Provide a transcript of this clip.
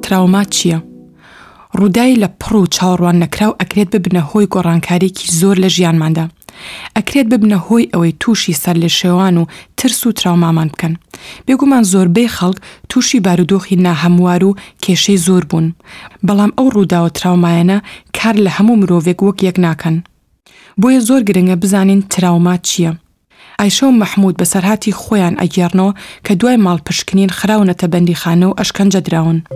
تراوما چییە؟ ڕووداوی لە پڕ و چاوەڕوان نەکراو ئەکرێت ببنە هۆی گۆڕانکاریکی زۆر لە ژیانماندا. ئەکرێت ببنە هۆی ئەوەی تووشی سەر لە شێوان و ترس و تراومامان بکەن. بێگومان زۆربەی خەڵک تووشی بارودۆخی ناهەموار و کێشەی زۆر بوون. بەڵام ئەو ڕووداوە تراومایانە کار لە هەموو مرۆڤێک وەک یەک ناکەن. بۆیە زۆر گرنگە بزانین تراوما چییە. ئایشە و مەحموود بەسەرهاتی خۆیان ئەگێڕنەوە کە دوای ماڵپشکنین خراونەتە بەندیخانە و ئەشکەنجە دراون.